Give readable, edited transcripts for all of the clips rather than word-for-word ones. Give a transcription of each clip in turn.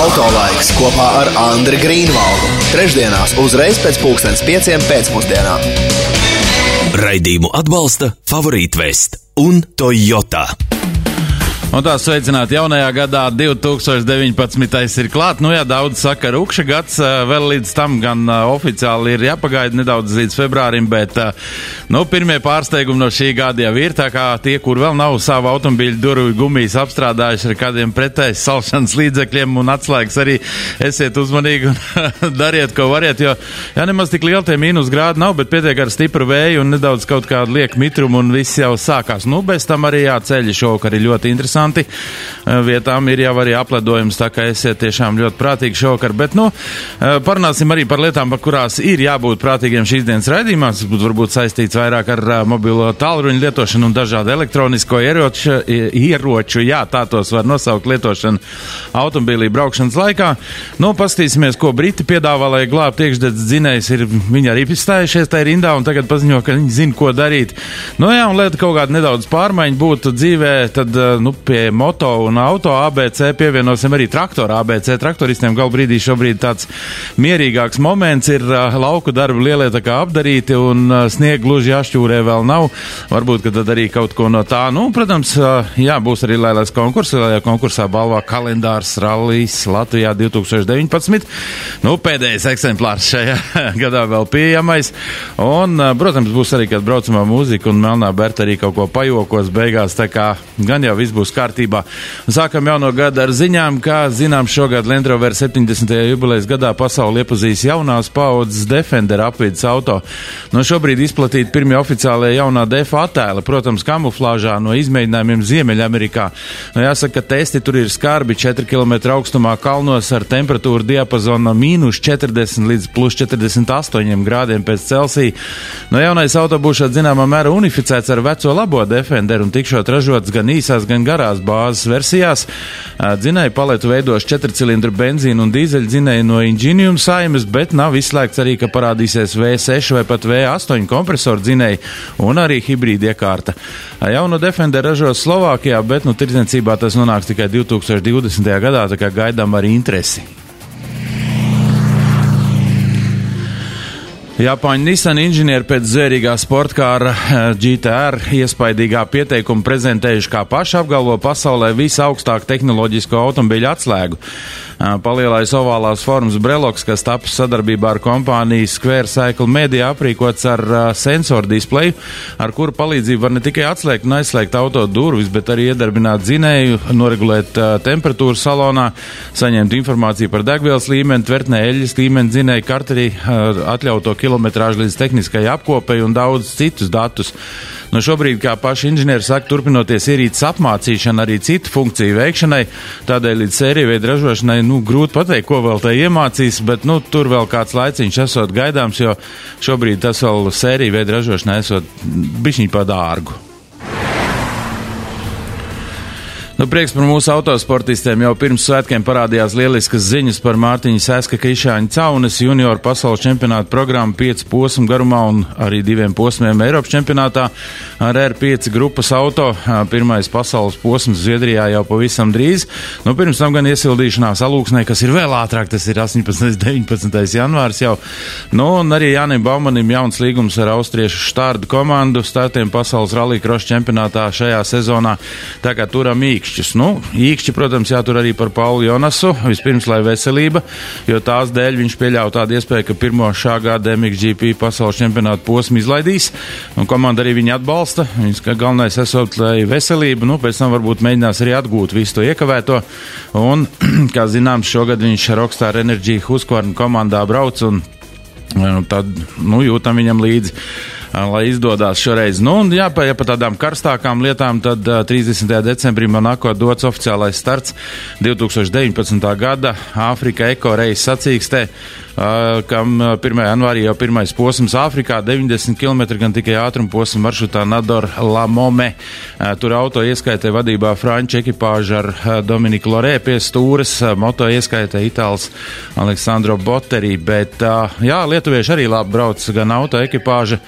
Autolaiks kopā ar Andri Grīnvaldu. Trešdienās uzreiz pēc 5:00 pēcpusdienā. Raidījumu atbalsta Favorīt Vest un Toyota. Un tā sveicināti jaunajā gadā, 2019. ir klāt. Nu jā, daudz saka rukša gads, vēl līdz tam gan oficiāli ir jāpagaida nedaudz līdz februārim, bet pirmie pārsteigumi no šī gada jau ir, tā kā tie, kur vēl nav savu automobīļu durvju gumijas apstrādājuši ar kādiem pretējas salšanas līdzekļiem un atslēgas, arī esiet uzmanīgi un dariet, ko variet, jo nemaz tik lieli tie mīnus grādi nav, bet pietiek ar stipru vēju un nedaudz kaut kādu lieku mitrumu un viss jau sākās. Bez tam arī ceļi šovakar ir ļoti interesanti. Vietām ir jau arī apledojums, tā kā esiet tiešām ļoti prātīgi šovakar, bet parunāsim arī par lietām, par kurās ir jābūt prātīgiem šīs dienas raidījumā. Tas būtu varbūt saistīts vairāk ar mobilo tālruņu lietošanu un dažādu elektronisko ieroču, jā, tā tos var nosaukt, lietošanu automobīlī braukšanas laikā. Paskatīsimies, ko Briti piedāvā, lai glābtu iekšdedz dzinējs, viņi arī izstājušies tajā rindā un tagad paziņo, ka viņi zina, ko darīt. Un lieta kaut kāda nedaudz pārmaiņa būtu dzīvē, tad, pie moto un auto ABC pievienosim arī traktora ABC. Traktoristiem galbrīdī šobrīd tāds mierīgāks moments ir, lauku darbi lielie tā kā apdarīti un snieg gluži jāšķūrē vēl nav. Varbūt, ka tad arī kaut ko no tā. Protams, būs arī lielais konkurss. Lielajā konkursā balvā kalendārs rallijs Latvijā 2019. Pēdējais eksemplārs šajā gadā vēl pieejamais. Un, protams, būs arī kāda braucamā mūzika un Melnā Berta arī kaut ko pajokos beigās, tā kā gan jau viss būs kārtībā. Sākam jauno gadu ar ziņām, kā zinām, šogad Land Rover 70. jubilejas gadā pasauli iepazīs jaunās paaudzes Defender apvidas auto. Šobrīd izplatīti pirmie oficiālie jaunā DEF attēli, protams, kamuflāžā no izmēģinājumiem Ziemeļamerikā. Jāsaka, ka testi tur ir skarbi, 4 km augstumā kalnos ar temperatūru diapazonu no -40 līdz +48 grādiem pēc Celsija. Jaunais auto būs šād zināmā mērā unificēts ar veco labo Defender un tikšot ražots gan īsās, gan garās bāzes versijās. Dzinēju paletu veidos 4-cilindru benzīnu un dīzeļu dzinēju no Ingenium saimes, bet nav izslēgts arī, ka parādīsies V6 vai pat V8 kompresoru dzinēju un arī hibrīda iekārta. Jauno Defender ražos Slovākijā, bet tirdzniecībā tas nonāks tikai 2020. gadā, tā kā gaidām arī interesi. Japāņu Nissan inženieri pēc zvērīgā sportkāra GTR iespaidīgā pieteikuma prezentējuši, kā paši apgalvo, pasaulē visaugstāku tehnoloģisko automobīļu atslēgu. Palielais ovālās formas breloks, kas tapis sadarbībā ar kompāniju Square Cycle Media, aprīkots ar sensoru displeju, ar kuru palīdzību var ne tikai atslēgt un aizslēgt auto durvis, bet arī iedarbināt dzinēju, noregulēt temperatūru salonā, saņemt informāciju par degvielas līmeni, tvertnē eļļas līmeni, dzinēju karterī, atļauto kilometrāžu līdz tehniskai apkopei un daudz citus datus. Šobrīd, kā paši inženieri saka, turpinoties ierīces apmācīšana arī citu funkciju veikšanai, tādēļ līdz sērijveida ražošanai, grūti pateikt, ko vēl tai iemācīs, bet, tur vēl kāds laiciņš esot gaidāms, jo šobrīd tas vēl sērijveida ražošanai esot bišķiņ pa dārgu. Prieks par mūsu autosportistiem. Jau pirms svētkiem parādījās lieliskas ziņas par Mārtiņa Seska Krišāņa Caunes junioru pasaules čempionāta programmu 5 posmu garumā un arī 2 posmiem Eiropas čempionātā ar R5 grupas auto. Pirmais pasaules posms Zviedrijā jau pavisam drīz. Pirms tam gan iesildīšanās Alūksnē, kas ir vēl ātrāk, tas ir 18. 19. janvārs jau. Un arī Jānim Baumanim jauns līgums ar austriešu Štardu komandu startiem pasaules rallija kross čempionātā šajā sezonā. Tā kā turam īkšķi, protams, jātur arī par Paulu Jonasu, vispirms, lai veselība, jo tās dēļ viņš pieļauj tādu iespēju, ka pirmo šā gada MXGP pasaules čempionāta posmu izlaidīs, un komanda arī viņu atbalsta. Viņas galvenais esot, lai veselība, pēc tam varbūt mēģinās arī atgūt visu to iekavēto, un, kā zināms, šogad viņš Rockstar Energy Husqvarna komandā brauc, un tad, jūtam viņam līdzi, lai izdodās šoreiz. Ja pa tādām karstākām lietām, tad 30. decembrī Monako dots oficiālais starts 2019. gada Āfrika Eko reisa sacīkstē, kam 1. janvārī jau pirmais posms Āfrikā, 90 km, gan tikai ātruma posms maršrutā Nador La Mome. Tur auto ieskaitē vadībā franču ekipāža ar Dominiku Lorē pie stūres, moto ieskaitē itāls Aleksandro Botteri, bet lietuvieši arī labi brauc, gan auto ekipāža,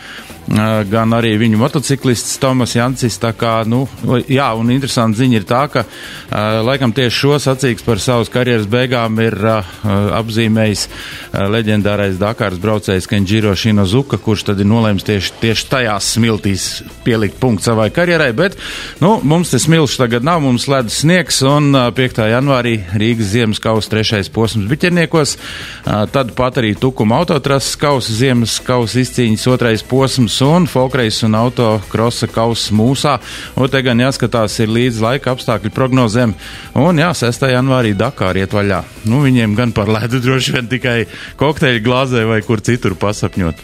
gan arī viņu motociklists Tomas Jancis, tā kā, jā, un interesanti ziņa ir tā, ka laikam tieši šo sacīks par savas karjeras beigām ir apzīmējis leģendārais Dakāras braucējs Kenjiro Shinozuka, kurš tad ir nolēms tieši tajās smiltīs pielikt punktu savai karjerai, bet, mums te smilšu tagad nav, mums ledus sniegs, un 5. janvārī Rīgas ziemas kausa 3. posms Biķerniekos, tad pat arī Tukuma autotrases kausa ziemas kausa izcīņas 2. posms un folkreis un autokrosa kausa Mūsā, un te gan jāskatās ir līdz laika apstākļu prognozēm, un 6. janvārī Dakāra iet vaļā. Viņiem gan par ledu droši vien tikai kokteļu glāzē vai kur citur pasapņot.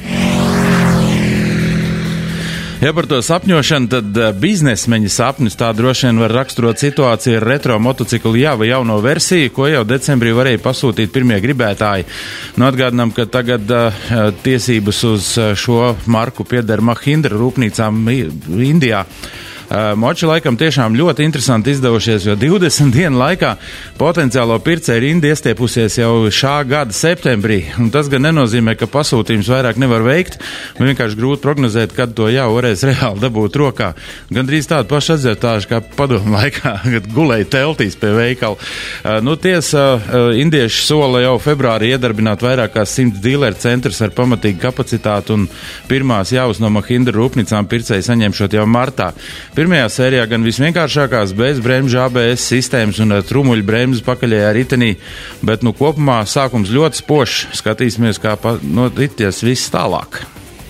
Ja par to sapņošanu, tad biznesmeņa sapnis tā droši vien var raksturot situāciju ar retro motociklu vai jauno versiju, ko jau decembrī varēja pasūtīt pirmie gribētāji. Atgādinām, ka tagad tiesības uz šo marku pieder Mahindra rūpnīcām Indijā. Moči laikam tiešām ļoti interesanti izdevušies, jo 20 dienu laikā potenciālo pircēju rinda iestiepusies jau šā gada septembrī, un tas gan nenozīmē, ka pasūtījums vairāk nevar veikt, vienkārši grūti prognozēt, kad to jau varēs reāli dabūt rokā. Gandrīz tādu pašu atzertāžu kā padomu laikā, kad gulēja teltīs pie veikala. Tiesa, indieši sola jau februārī iedarbināt vairāk kā 100 dīleru centrus ar pamatīgu kapacitāti, un pirmās jaus no Mahindra rūpnīcām pircēji saņemšot jau martā. Pirmajā sērijā gan visvienkāršākās bez bremžu ABS sistēmas un trumuļu bremzes pakaļējā ritenī, bet kopumā sākums ļoti spožs. Skatīsimies, kā notities viss tālāk.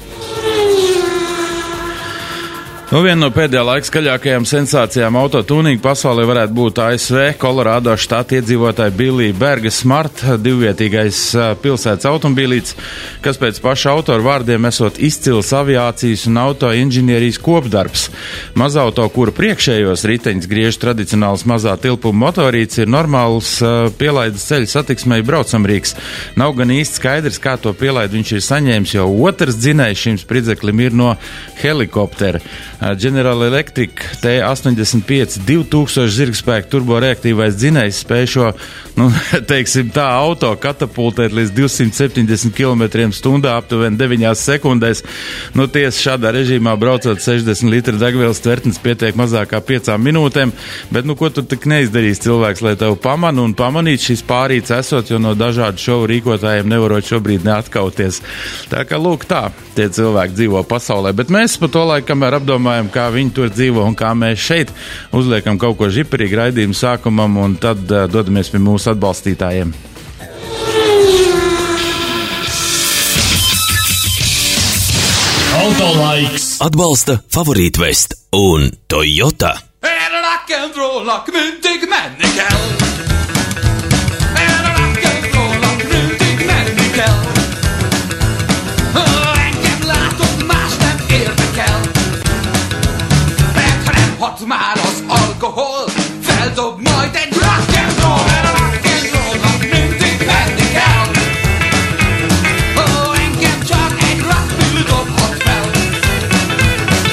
Viena no pēdējā laika skaļākajām sensācijām autotūninga pasaulē varētu būt ASV Kolorādo štata iedzīvotāja Billija Berga Smart, divvietīgais pilsētas automobīlīts, kas pēc paša autora vārdiem esot izcils aviācijas un autoinženierijas kopdarbs. Mazauto, kura priekšējos riteņus griež tradicionāls mazā tilpuma motorīts, ir normāls pielaides ceļu satiksmei braucamrīks. Nav gan īsti skaidrs, kā to pielaidu viņš ir saņēmis, jo otrs dzinējs šim spridzeklim ir no helikoptera. General Electric T85 2000 zirgspēku turboreaktīvais dzinējs spēj šo, teiksim tā, auto katapultēt līdz 270 km/h aptuveni 9 sekundēs. Tiesa šādā režīmā braucot 60 litru degvielas tvertnes pietiek mazāk kā 5 minūtēm, bet ko tu tik neizdarīs cilvēks, lai tev pamanīt šis pārīts esot, jo no dažādu šovu rīkotājiem nevarot šobrīd neatkauties. Tā kā lūk tā, tie cilvēki dzīvo pasaulē, bet mēs pa to laiku, kamēr apdomājam, kā viņi tur dzīvo un kā mēs šeit uzliekam kaut ko žiperīgi raidījumu sākumam un tad dodamies pie mūsu atbalstītājiem. Autolaiks atbalsta Favorītvest un Toyota. Hat már az alkohol, feldob majd egy rock'n'roll. Rock'n'rollnak mindig menni kell. Engem csak egy rock'n'roll dobhat fel.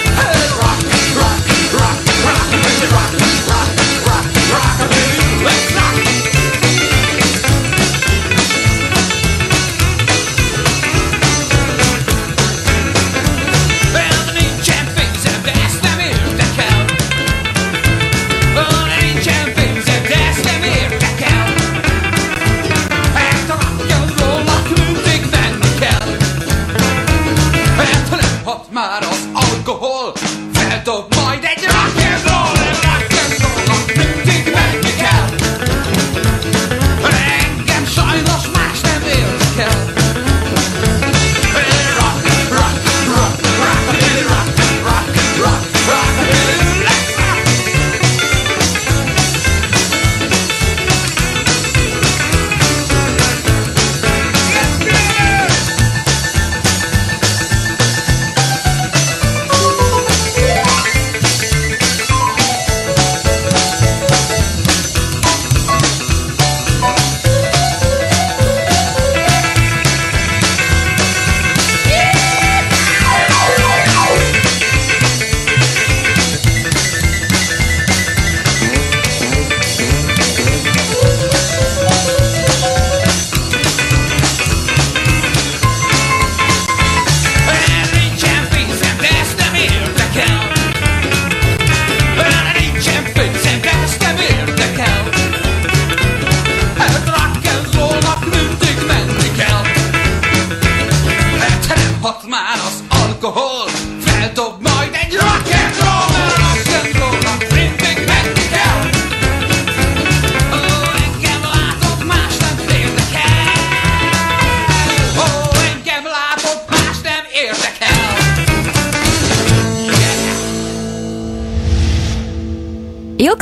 Rock, rock, rock, rock, rock, rock, rock, rock, rock, rock, rock, rock, rock,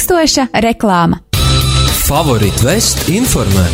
ilgstoša reklāma. Favorit Vest informē.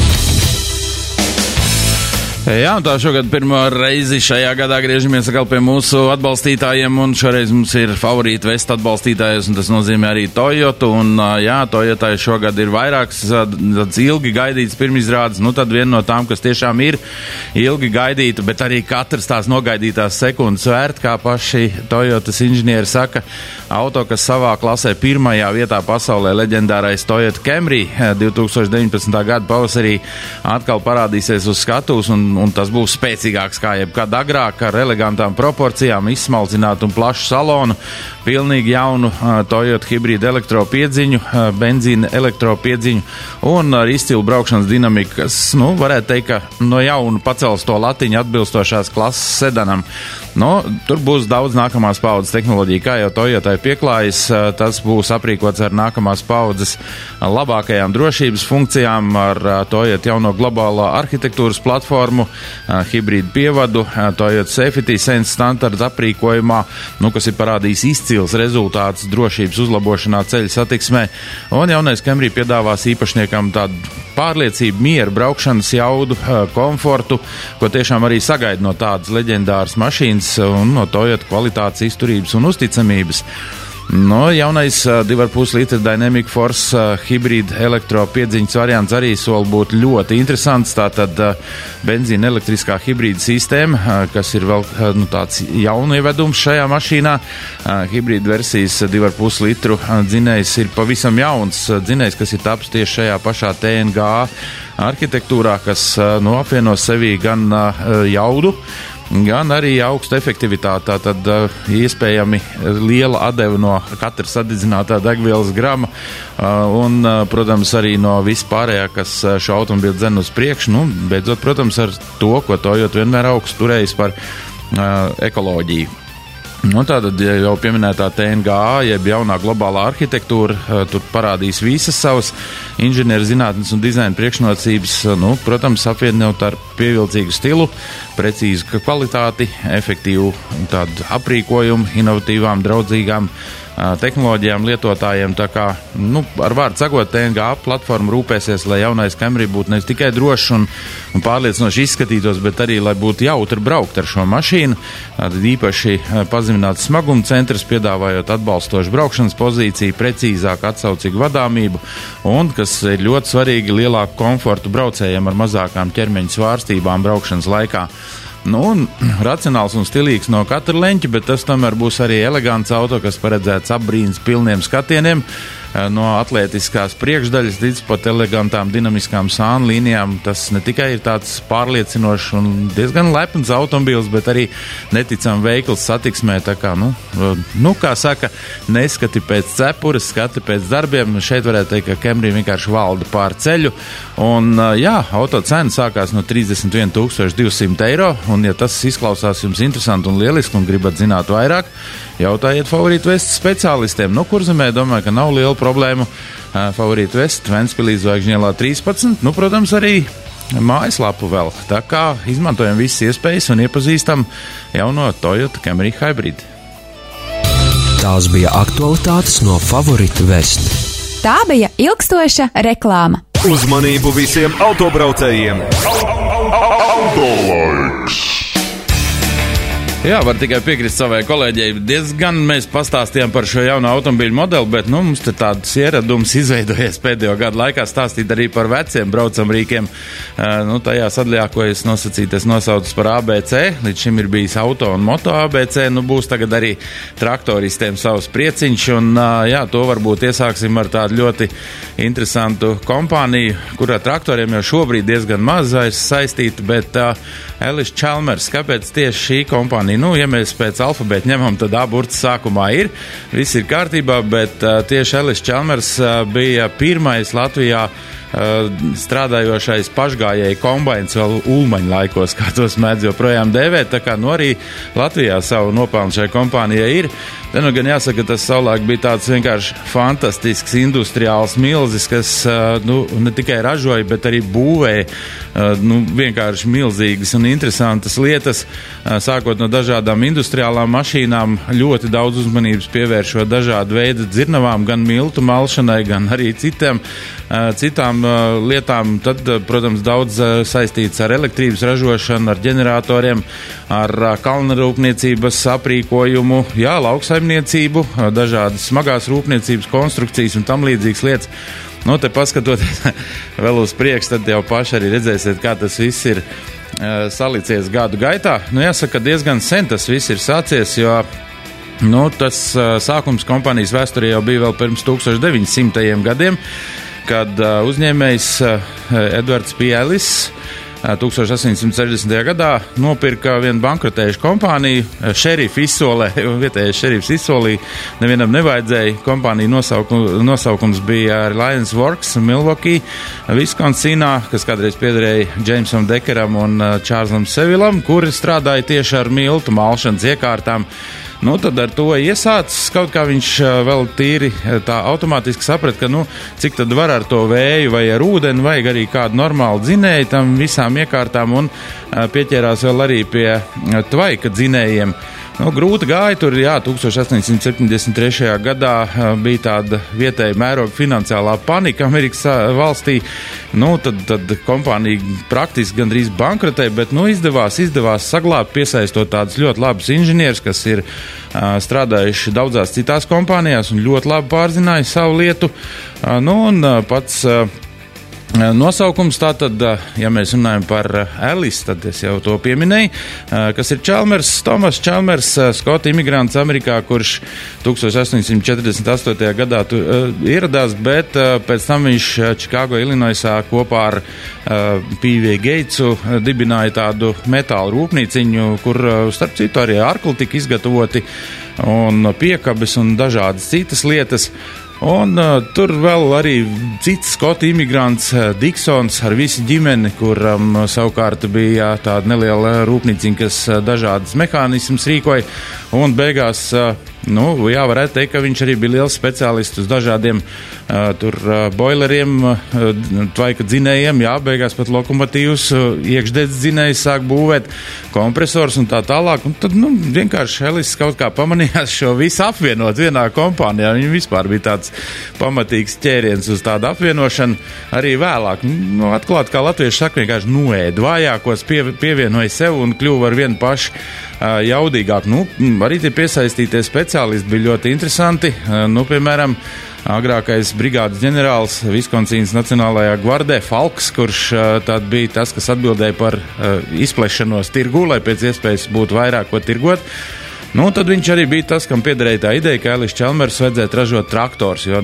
Jā, un tā šogad pirmo reizi šajā gadā griežamies atkal pie mūsu atbalstītājiem, un šoreiz mums ir Favorīt Vest atbalstītājs, un tas nozīmē arī Toyota, un jā, Toyotai šogad ir vairāks tāds ilgi gaidīts pirmizrādes, nu tad viena no tām, kas tiešām ir ilgi gaidīta, bet arī katrs tās nogaidītās sekundes vērt, kā paši Toyotas inženieri saka, auto, kas savā klasē pirmajā vietā pasaulē leģendārais Toyota Camry 2019. Gada pavasarī atkal parādīsies uz skatuves, un tas būs spēcīgāks kā jebkad agrāk, ar elegantām proporcijām, izsmalcinātu un plašu salonu, pilnīgi jaunu Toyota hibrīdu elektropiedziņu, benzīna elektropiedziņu un ar izcilu braukšanas dinamiku, kas, varētu teikt, ka no jauna pacels to latiņu atbilstošās klases sedanam. Tur būs daudz nākamās paudzes tehnoloģija, kā jau Toyotai pieklājas, tas būs aprīkots ar nākamās paudzes labākajām drošības funkcijām, ar Toyota jauno globālo arhitektūras platformu, hibrīdu pievadu, Toyota Safety Sense standarta aprīkojumā, kas ir parādījis izcils rezultāts drošības uzlabošanā ceļa satiksmē, un jaunais Camry piedāvās īpašniekam tādu pārliecību, mieru, braukšanas jaudu, komfortu, ko tiešām arī sagaida no tādas leģendāras mašīnas un no Toyota kvalitātes, izturības un uzticamības. Jaunais 2,5 litra Dynamic Force hibrīda elektropiedziņas variants arī sola būt ļoti interesants. Tātad benzīna elektriskā hibrīda sistēma, kas ir vēl tāds jaunu ievedums šajā mašīnā. Hibrīda versijas 2,5 litru dzinējs ir pavisam jauns dzinējs, kas ir taps tieši šajā pašā TNG arhitektūrā, kas apvieno sevī gan jaudu, gan arī augstu efektivitāti, tad iespējami liela atdeva no katra sadedzinātā degvielas grama un, protams, arī no vispārējā, kas šo automobīlu dzen uz priekšu. Beidzot, protams, ar to, ko Toyota vienmēr augstu turējis par ekoloģiju. Tātad jau pieminētā TNG, jeb jaunā globālā arhitektūra, tur parādīs visas savas inženieru zinātnes un dizaina priekšnocības, protams, apvienot ar pievilcīgu stilu, precīzu kvalitāti, efektīvu tādu aprīkojumu, inovatīvām, draudzīgām tehnoloģijām lietotājiem, tā kā, ar vārdu sakot, TNG platforma rūpēsies, lai jaunais Camry būtu nevis tikai drošs un pārliecinoši izskatītos, bet arī, lai būtu jautri braukt ar šo mašīnu. Tad īpaši pazemināts smaguma centrs, piedāvājot atbalstošu braukšanas pozīciju, precīzāku atsaucīgu vadāmību un, kas ir ļoti svarīgi, lielāku komfortu braucējiem ar mazākām ķermeņa svārstībām braukšanas laikā. Racionāls un stilīgs no katra leņķa, bet tas tomēr būs arī elegants auto, kas paredzēts apbrīnas pilniem skatieniem, no atlētiskās priekšdaļas līdz pat elegantām dinamiskām sānu līnijām. Tas ne tikai ir tāds pārliecinošs un diezgan lepns automobils, bet arī neticam veikls satiksmē. Tā kā, kā saka, neskati pēc cepures, skati pēc darbiem. Šeit varētu teikt, ka Camry vienkārši valda pār ceļu. Un, auto cena sākās no 31 200 eiro, un ja tas izklausās jums interesanti un lieliski un gribat zināt vairāk, jautājiet Favorīt Vest speciālistiem. Kurzemē domāju, ka nav liela problēma. Favorīt Vest, Ventspilī Zvaigžņielā 13, protams, arī mājaslapu vēl. Tā kā izmantojam visas iespējas un iepazīstam jauno Toyota Camry Hybrid. Tās bija aktualitātes no Favorīt Vest. Tā bija ilgstoša reklāma. Uzmanību visiem autobraucējiem! Autolaiks! Jā, var tikai piekrist savai kolēģei. Diezgan mēs pastāstījām par šo jauno automobīļu modeli, bet mums te tāds ieradums izveidojies pēdējo gadu laikā stāstīt arī par veciem braucamrīkiem. Tajā sadaļā, ko es nosaucu par ABC, līdz šim ir bijis auto un moto ABC, būs tagad arī traktoristiem savs prieciņš, un to varbūt iesāksim ar tādu ļoti interesantu kompāniju, kurā traktoriem jau šobrīd diezgan maz saistīta, bet Ellis Chalmers, kāpēc tieši šī kompānija? Ja mēs pēc alfabēta ņemam, tad A burts sākumā ir, viss ir kārtībā, bet tieši Ellis Chalmers bija pirmais Latvijā strādājošais pašgājēji kombains vēl Ulmaņa laikos, kā tos mēdz joprojām dēvēt, tā kā arī Latvijā savu nopelnu šai kompānijai ir. Te nu gan jāsaka, tas savulaik bija tāds vienkārši fantastisks industriāls milzis, kas ne tikai ražoja, bet arī būvēja vienkārši milzīgas un interesantas lietas, sākot no dažādām industriālām mašīnām, ļoti daudz uzmanības pievēršot dažādu veidu dzirnavām, gan miltu malšanai, gan arī citām lietām. Tad, protams, daudz saistīts ar elektrības ražošanu, ar ģeneratoriem, ar kalnarūpniecības aprīkojumu, lauksaimniecību, dažādas smagās rūpniecības konstrukcijas un tam līdzīgas lietas. Te paskatoties vēl uz priekšu, tad jau paši arī redzēsiet, kā tas viss ir salicies gadu gaitā. Jāsaka, diezgan sen tas viss ir sācies, jo tas sākums kompānijas vēsturē jau bija vēl pirms 1900. gadiem, kad uzņēmējs Edvards P. Ellis 1860. gadā nopirka vienu bankrotējušu kompāniju, šerifu izsolē, vietējais šerifs izsolīja, nevienam nevajadzēja. Kompānija nosaukums bija Reliance Works, Milwaukee, Viskonsinā, kas kādreiz piederēja Jamesam Dekeram un Čārlzam Sevilam, kuri strādāja tieši ar miltu malšanas iekārtām. Tad ar to iesācis, kaut kā viņš vēl tīri tā automātiski saprat, ka cik tad var ar to vēju vai ar ūdeni, vajag arī kādu normālu dzinēju tam visām iekārtām un pieķērās vēl arī pie tvaika dzinējiem. Grūti gāja tur, 1873. gadā bija tāda vietēja mēroga finansiālā panika Amerikas valstī. Tad kompānija praktiski gandrīz bankrotēja, bet izdevās saglābt, piesaistot tādus ļoti labus inženierus, kas ir strādājuši daudzās citās kompānijās un ļoti labi pārzināja savu lietu. Pats nosaukums tātad, ja mēs runājam par Ellis, tad es jau to pieminēju, kas ir Thomas Chalmers, skotu imigrants Amerikā, kurš 1848. gadā ieradās, bet pēc tam viņš Čikāgo, Illinoisā kopā ar P.V. Gatesu dibināja tādu metālu rūpnīciņu, kur starp citu arī arkli tika izgatavoti un piekabes un dažādas citas lietas. Un tur vēl arī cits skotu imigrants Diksons ar visu ģimeni, kuram savukārt bija tāda neliela rūpnīciņa, kas dažādas mehānismus rīkoja. Un beigās, varētu teikt, ka viņš arī bija liels speciālists uz dažādiem boileriem, tvaika dzinējiem, beigās pat lokomotīvus, iekšdedz dzinējus sāk būvēt, kompresors un tā tālāk. Un tad, vienkārši Ellis kaut kā pamanījās šo visu apvienot vienā kompānijā. Viņam vispār bija tāds pamatīgs ķēriens uz tādu apvienošanu. Arī vēlāk, atklāt, kā latvieši saka, vienkārši noēd vājākos, pievienoja sev un kļuva ar vienu pašu jaudīgāk. Arī tie piesaistītie speciālisti bija ļoti interesanti. Piemēram, agrākais brigādes ģenerālis Viskonsīnas Nacionālajā gvardē Falks, kurš tad bija tas, kas atbildēja par izplešanos tirgu, lai pēc iespējas būtu vairāk ko tirgot. Tad viņš arī bija tas, kam piederēja tā ideja, ka Ellis Chalmers vajadzētu ražot traktors, jo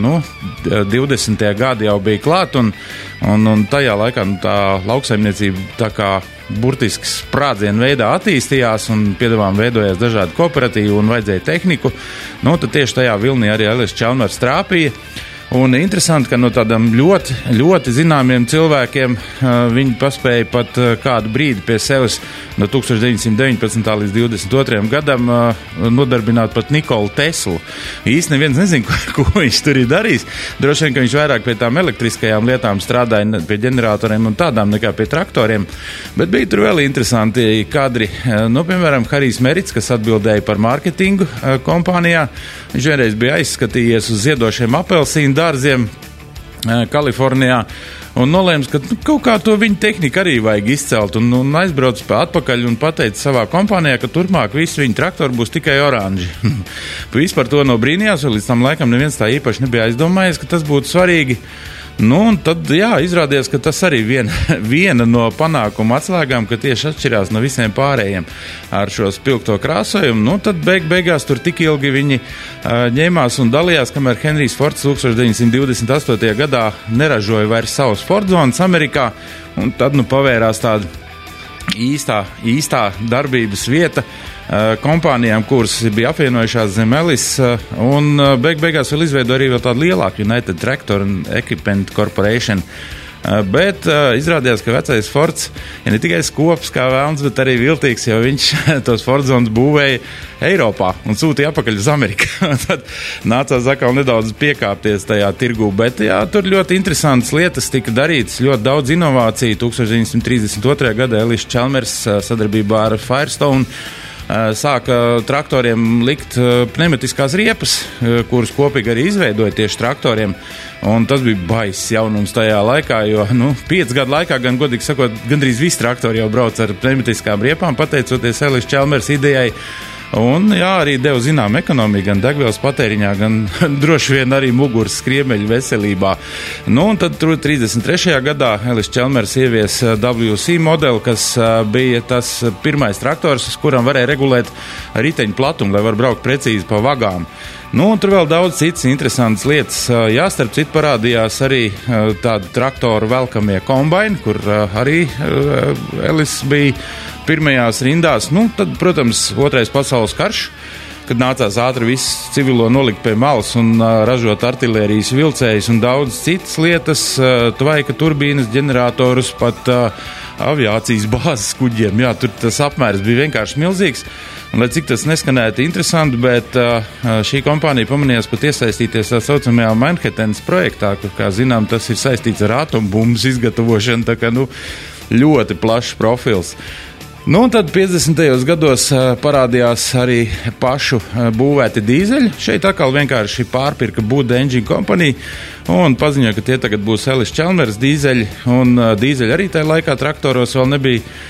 20. gadi jau bija klāt, un tajā laikā tā lauksaimniecība tā kā burtiski sprādzienu veidā attīstījās, un piedāvām veidojās dažādi kooperatīvi un vajadzēja tehniku. Tad tieši tajā vilnī arī Ellis Chalmers trāpīja. Un interesanti, ka no tādām ļoti, ļoti zināmiem cilvēkiem viņi paspēja pat kādu brīdi pie sevis no 1919. līdz 22. gadam nodarbināt pat Nikolu Teslu. Īsti neviens nezin, ko viņš tur ir darījis. Droši vien, ka viņš vairāk pie tām elektriskajām lietām strādāja, pie ģeneratoriem un tādām nekā pie traktoriem. Bet bija tur vēl interesanti kadri. Piemēram, Harijs Merits, kas atbildēja par mārketingu kompānijā. Viņš vienreiz bija aizskatījies uz ziedošiem apelsīnu dārziem Kalifornijā un nolēms, ka kaut kā to viņa tehniku arī vajag izcelt un aizbrauc atpakaļ un pateica savā kompānijā, ka turpmāk visi viņa traktori būs tikai oranži. Viss par to nobrīnījās, jo līdz tam laikam neviens tā īpaši nebija aizdomājies, ka tas būtu svarīgi. Un tad, izrādījās, ka tas arī viena no panākuma atslēgām, ka tieši atšķirās no visiem pārējiem ar šo spilgto krāsojumu. Tad beigās tur tik ilgi viņi ņēmās un dalījās, kamēr Henrijs Fords 1928. gadā neražoja vairs savus Fordzonas Amerikā, un tad pavērās tāda īstā darbības vieta kompānijām, kuras bija apvienojušās zem Ellis, un beigās vēl izveidoja arī vēl tādu lielāku United Tractor and Equipment Corporation. Bet izrādījās, ka vecais Fords ir ne tikai skops kā vēlns, bet arī viltīgs, jo viņš tos Fordzones būvēja Eiropā un sūtīja apakaļ uz Ameriku. Tad nācās atkal nedaudz piekāpties tajā tirgū, bet jā, tur ļoti interesantas lietas tika darītas, ļoti daudz inovāciju. 1932. gadā Ellis Chalmers sadarbībā ar Firestone sāka traktoriem likt pneumatiskās riepas, kuras kopīgi arī izveidoja tieši traktoriem. Un tas bija baiss jaunums tajā laikā, jo 5 gadu laikā, gan godīgi sakot, gandrīz visi traktori jau brauc ar pneumatiskām riepām, pateicoties Ellis Chalmers idejai. Un jā, arī deva zinām ekonomiju, gan degvielas patēriņā, gan droši vien arī muguras skriemeļu veselībā. Un tad 33. gadā Ellis Chalmers ievies WC modeli, kas bija tas pirmais traktors, uz kuram varēja regulēt riteņu platumu, lai var braukt precīzi pa vagām. Un tur vēl daudz citas interesantas lietas. Jā, starp citu parādījās arī tādi traktoru velkamie kombaini, kur arī Ellis bija pirmajās rindās. Tad, protams, otrais pasaules karš, kad nācās ātri visu civilo nolikt pie malas un ražot artilērijas vilcējus un daudz citas lietas, tvaika turbīnas, ģeneratorus, pat aviācijas bāzes kuģiem. Jā, tur tas apmērs bija vienkārši milzīgs. Un, lai cik tas neskanētu interesanti, bet šī kompānija pamanījās pat iesaistīties tā saucamajā Manhattanas projektā, kur, kā zinām, tas ir saistīts ar atombumbas izgatavošanu, tā kā ļoti plašs profils. Un tad 50. gados parādījās arī pašu būvēti dīzeļi. Šeit atkal vienkārši pārpirka Wood Engine Company un paziņoja, ka tie tagad būs Ellis Chalmers dīzeļi. Un dīzeļi arī tajā laikā traktoros vēl nebija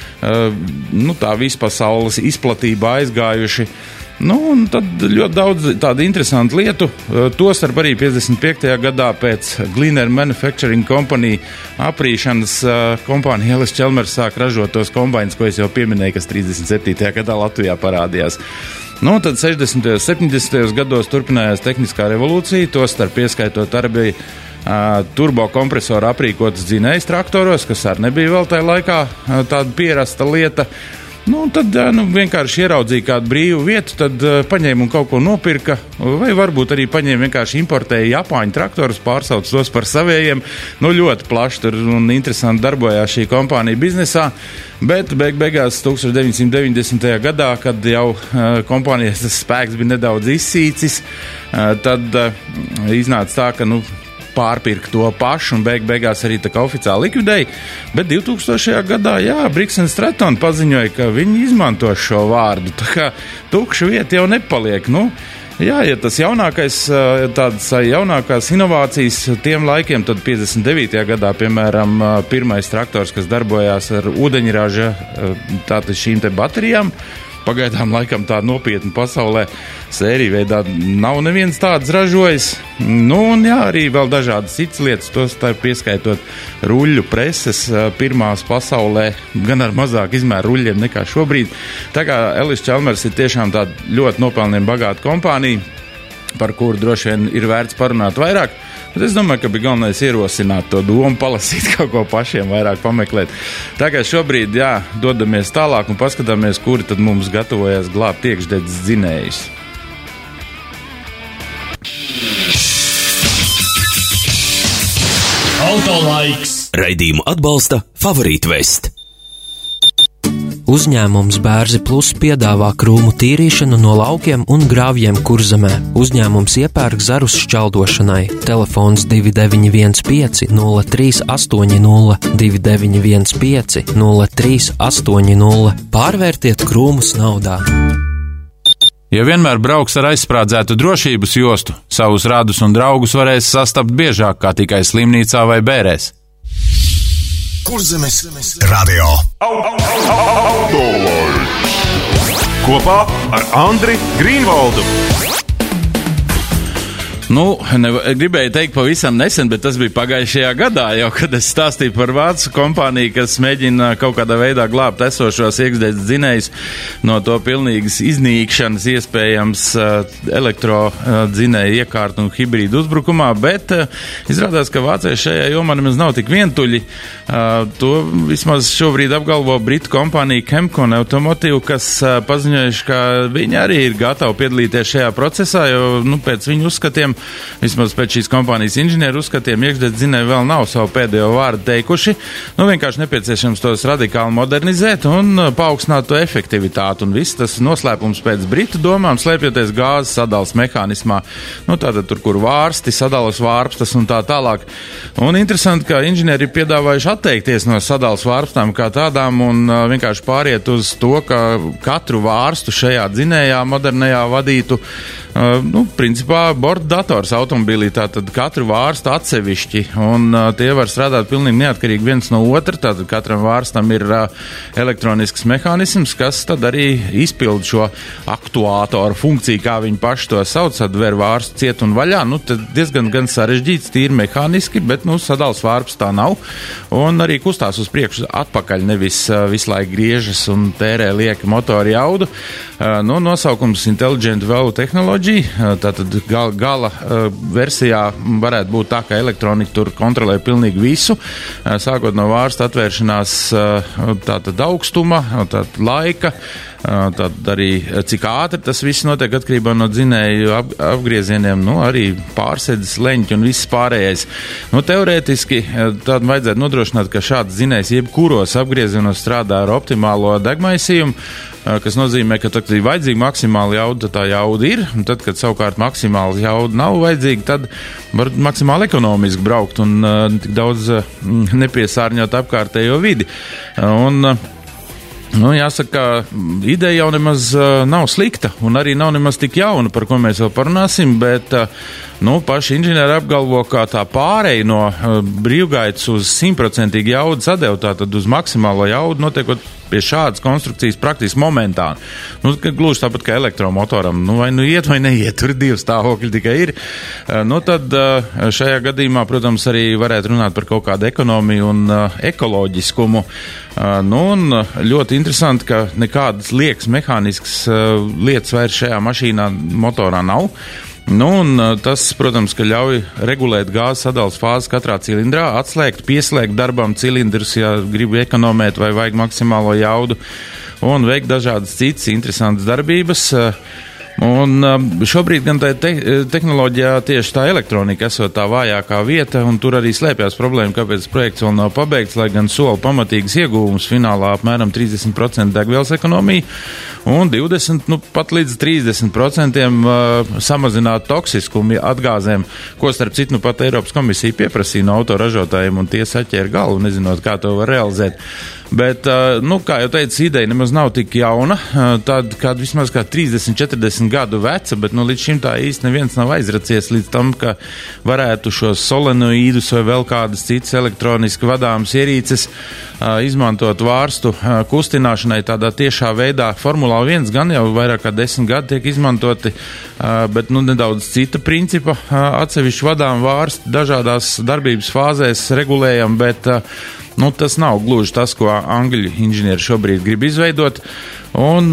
tā vispasaules izplatībā aizgājuši. Un tad ļoti daudz tādu interesantu lietu. Tostarp arī 55. gadā pēc Gleaner Manufacturing Company aprīšanas kompānija Ellis Chalmers sāk ražot tos kombainus, ko es jau pieminēju, kas 37. gadā Latvijā parādījās. Tad 60. un 70. gados turpinājās tehniskā revolūcija, tostarp ieskaitot arī turbokompresoru aprīkotas dzinējs traktoros, kas arī nebija vēl tajā laikā tāda pierasta lieta. Tad vienkārši ieraudzīja kādu brīvu vietu, tad paņēma un kaut ko nopirka, vai varbūt arī paņēma vienkārši importēja Japāņu traktorus, pārsauc tos par savējiem. Ļoti plaši tur un interesanti darbojās šī kompānija biznesā, bet beigās 1990. gadā, kad jau kompānijas spēks bija nedaudz izsīcis, tad iznāca tā, ka pārpirka to pašu un beigās arī tā kā oficiāli likvidēja. Bet 2000. gadā, Briggs & Stratton paziņoja, ka viņi izmanto šo vārdu. Tā kā tukša vieta jau nepaliek. Ja tas tādas jaunākās inovācijas tiem laikiem, tad 59. gadā, piemēram, pirmais traktors, kas darbojās ar ūdeņraža tātad šīm te baterijām. Pagaidām laikam tā nopietna pasaulē sēriju veidā nav neviens tāds ražojis. Arī vēl dažādas citas lietas, tos tā pieskaitot ruļļu preses pirmās pasaulē, gan ar mazāk izmēru ruļļiem nekā šobrīd. Tā kā Ellis Chalmers ir tiešām tāda ļoti nopelniem bagāta kompānija, par kuru droši vien ir vērts parunāt vairāk. Bet es domāju, ka bija galvenais ierosināt to domu, palasīt kaut ko pašiem, vairāk pameklēt. Tā kā šobrīd, dodamies tālāk un paskatāmies, kuri tad mums gatavojas glābt iekšdedzes dzinējus. Autolaiks. Raidījumu atbalsta Favorīt Vest. Uzņēmums Bērzi Plus piedāvā krūmu tīrīšanu no laukiem un grāvjiem Kurzemē. Uzņēmums iepērk zarus šķeldošanai. Telefons 2915 0380 2915 0380. Pārvērtiet krūmus naudā. Ja vienmēr brauks ar aizsprādzētu drošības jostu, savus radus un draugus varēs sastapt biežāk kā tikai slimnīcā vai bērēs. Kurzemes radio. Kopā ar Andri Grīnvaldu. Gribēju teikt pavisam nesen, bet tas bija pagājušajā gadā, jau kad es stāstīju par vācu kompāniju, kas mēģina kaut kādā veidā glābt esošos iekšdedzes dzinējus no to pilnīgas iznīkšanas iespējams elektrodzinēju iekārtu un hibrīdu uzbrukumā, bet izrādās, ka vācieši šajā jomā nemaz nav tik vientuļi. To vismaz šobrīd apgalvo britu kompānija Chemcon Automotive, kas paziņojuši, ka viņi arī ir gatavi piedalīties šajā procesā, jo pēc viņu uzskatiem vismaz pēc šīs kompānijas inženieru uzskatiem, iekšzemes dzinēji vēl nav savu pēdējo vārdu teikuši. Vienkārši nepieciešams tos radikāli modernizēt un paaugstināt to efektivitāti. Un viss tas noslēpums pēc britu domām slēpjoties gāzes sadales mehānismā. Tātad tur, kur vārsti, sadalas vārpstas un tā tālāk. Un interesanti, ka inženieri ir piedāvājuši atteikties no sadalas vārpstām kā tādām un vienkārši pāriet uz to, ka katru vārstu šajā dzinējā modernajā vadītu principā borda dators automobīlī, tātad katru vārstu atsevišķi, un tie var strādāt pilnīgi neatkarīgi viens no otra, tātad katram vārstam ir elektronisks mehānisms, kas tad arī izpild šo aktuātoru funkciju, kā viņi paši to sauc, tad ver vārstu ciet un vaļā, tad diezgan gan sarežģīts, tīri mehāniski, bet, sadals vārps tā nav, un arī kustās uz priekšu atpakaļ, nevis visu laiku griežas un tērē lieka motoru jaudu. Nosaukums Intelligent Valve Technology, tātad gala versijā varētu būt tā, ka elektronika tur kontrolē pilnīgi visu, sākot no vārsta atvēršanās tātad augstuma, tātad laika, tad arī cik ātri tas viss notiek atkarībā no dzinēju apgriezieniem, arī pārsēdzes, leņķi un viss pārējais. Teorētiski tad vajadzētu nodrošināt, ka šāds dzinējs jebkuros apgriezienos strādā ar optimālo degmaisījumu, kas nozīmē, ka tad, kad ir vajadzīga maksimāla jauda, tad tā jauda ir, un tad, kad savukārt maksimāla jauda nav vajadzīga, tad var maksimāli ekonomiski braukt un tik daudz nepiesārņot apkārtējo vidi. Jāsaka, ideja jau nemaz nav slikta un arī nav nemaz tik jauna, par ko mēs vēl parunāsim, bet paši inženieri apgalvo, ka tā pāreja no brīvgaitas uz 100% jaudas atdevu, tātad uz maksimālo jaudu notiekot pie šādas konstrukcijas praktiski momentāni. Gluži tāpat kā elektromotoram, vai iet vai neiet, tur 2 stāvokļi tikai ir. Tad šajā gadījumā, protams, arī varētu runāt par kaut kādu ekonomiju un ekoloģiskumu. Un ļoti interesanti, ka nekādas liekas mehāniskas lietas vairs šajā mašīnā motorā nav. Tas, protams, ka ļauj regulēt gāzes sadalas fāzes katrā cilindrā, atslēgt, pieslēgt darbam cilindrus, ja gribu ekonomēt vai vajag maksimālo jaudu, un veikt dažādas citas interesantas darbības. Un šobrīd gan tā tehnoloģijā tieši tā elektronika esot tā vājākā vieta, un tur arī slēpjas problēma, kāpēc projekts vēl nav pabeigts, lai gan sola pamatīgas ieguvums finālā apmēram 30% degvielas ekonomija un 20, pat līdz 30% samazināt toksiskumu atgāzēm, ko starp citu pat Eiropas komisija pieprasīja no autoražotājiem, un tie saķēra galvu, nezinot, kā to var realizēt. Bet, kā jau teicu, ideja nemaz nav tik jauna, tāda vismaz kā 30-40 gadu veca, bet līdz šim tā īsti neviens nav aizracies līdz tam, ka varētu šos solenoīdus vai vēl kādas citas elektroniski vadāmas ierīces izmantot vārstu kustināšanai tādā tiešā veidā. Formulā 1 gan jau vairāk kā 10 gadu tiek izmantoti, bet nedaudz cita principa atsevišķi vadām vārsti dažādās darbības fāzēs regulējam, bet tas nav gluži tas, ko angļu inženieri šobrīd grib izveidot. Un,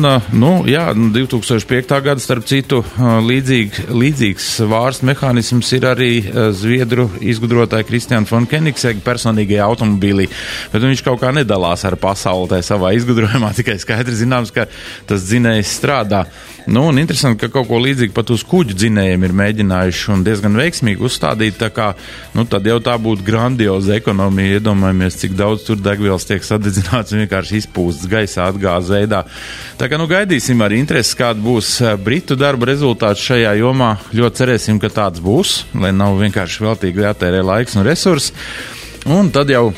2005. Gada, starp citu, līdzīgs vārstu mehānisms ir arī zviedru izgudrotāja Kristiāna von Koenigsegga personīgajā automobīlī. Bet viņš kaut kā nedalās ar pasauli tajā savā izgudrojumā, tikai skaidri zināms, ka tas dzinējs strādā. Un interesanti, ka kaut ko līdzīgi pat uz kuģu dzinējiem ir mēģinājuši un diezgan veiksmīgi uzstādīt, tā kā, tad jau tā būtu grandioza ekonomija. Iedomājamies, cik daudz tur degvielas tiek sadedzināts un vienkārši izpūsts gaisā atgāzes veidā. Tā kā gaidīsim ar interesi, kāda būs britu darba rezultāts šajā jomā. Ļoti cerēsim, ka tāds būs, lai nav vienkārši veltīgi jātērē laiks un resursi. Un tad jau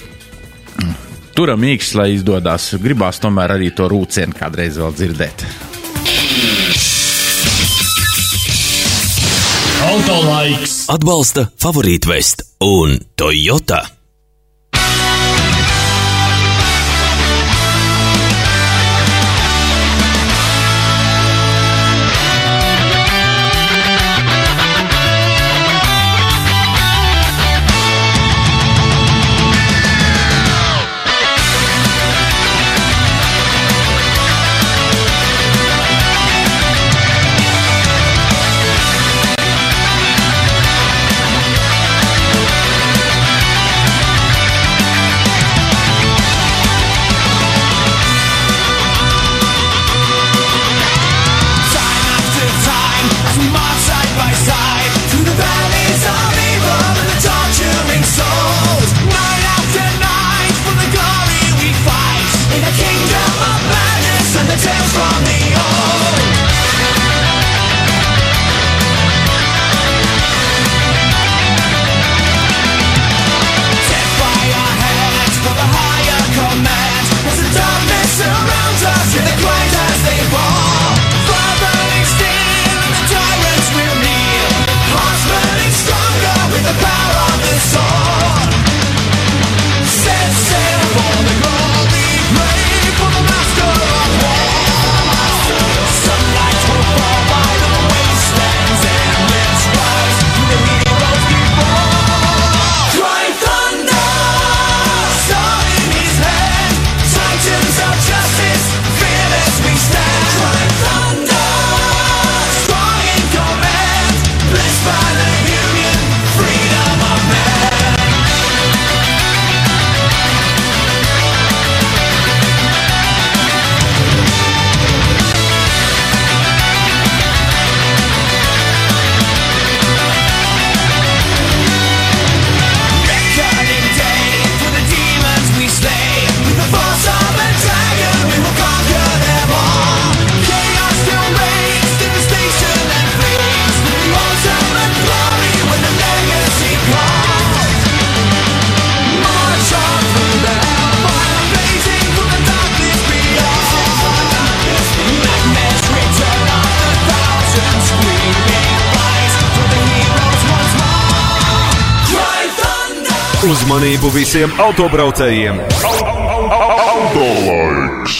turam īkšķis, lai izdodas. Gribās tomēr arī to rūcienu kādreiz vēl dzirdēt. Autolaiks atbalsta Favorītvest un Toyota. Uzmanību visiem autobraucējiem! Autolaiks!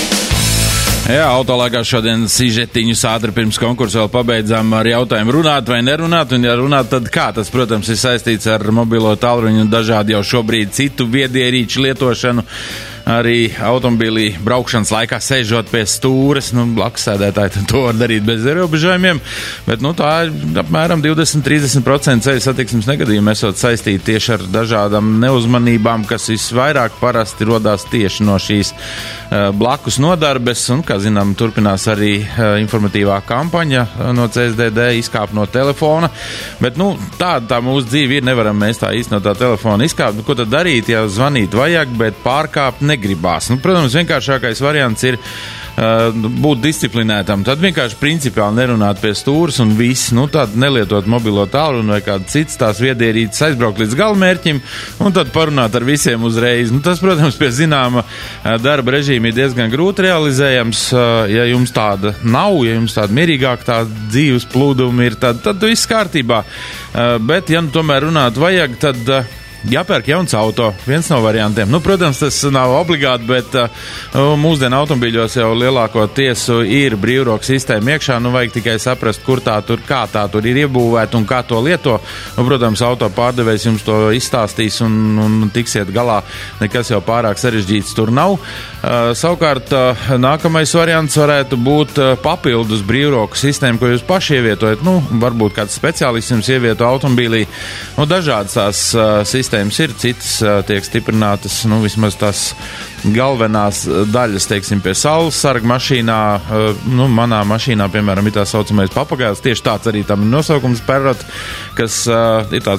Jā, autolaikā šodien sižetiņus ātri pirms konkursa vēl pabeidzām ar jautājumu runāt vai nerunāt, un ja runāt, tad kā? Tas, protams, ir saistīts ar mobilo tālruņu un dažādi jau šobrīd citu viedierīču lietošanu. Arī automobīlī braukšanas laikā sēžot pie stūres, blakus sēdētāji to var darīt bez ierobežojumiem, bet tā ir apmēram 20-30% ceļu satiksmes negadījumu esot saistīti tieši ar dažādām neuzmanībām, kas visvairāk parasti rodās tieši no šīs blakus nodarbes, un, kā zinām, turpinās arī informatīvā kampaņa no CSDD izkāp no telefona, bet, tā mūsu dzīve ir, nevaram mēs tā īsti no tā telefona izkāpt, ko tad darīt, ja zvanīt vajag, bet pārkāpt negribās. Protams, vienkāršākais variants ir būt disciplinētam. Tad vienkārši principiāli nerunāt pie stūras un viss, tad nelietot mobilo tālruni vai kādu cits tās viedierītes, aizbraukt līdz galamērķim un tad parunāt ar visiem uzreiz. Tas, protams, pie zināma darba režīma ir diezgan grūti realizējams. Ja jums tāda nav, ja jums tāda mierīgāka tā dzīves plūduma ir, tad viss kārtībā. Bet, ja tomēr runāt vajag, tad jāpērk jauns auto, viens no variantiem. Protams, tas nav obligāti, bet mūsdienu automobīļos jau lielāko tiesu ir brīvroku sistēma iekšā. Vajag tikai saprast, kā tā tur ir iebūvēta un kā to lieto. Protams, auto pārdevējs jums to izstāstīs un tiksiet galā. Nekas jau pārāk sarežģīts tur nav. Savukārt, nākamais variants varētu būt papildus brīvroku sistēma, ko jūs paši ievietojat. Varbūt kāds speciālists jums ievieto automobīlī. Dažādas tās sistēmas ir, citas tiek stiprinātas, vismaz tās galvenās daļas, teiksim, pie saules sarga mašīnā. Manā mašīnā, piemēram, ir tā saucamais papagailis, tieši tāds arī tam ir nosaukums Parrot, kas ir tāds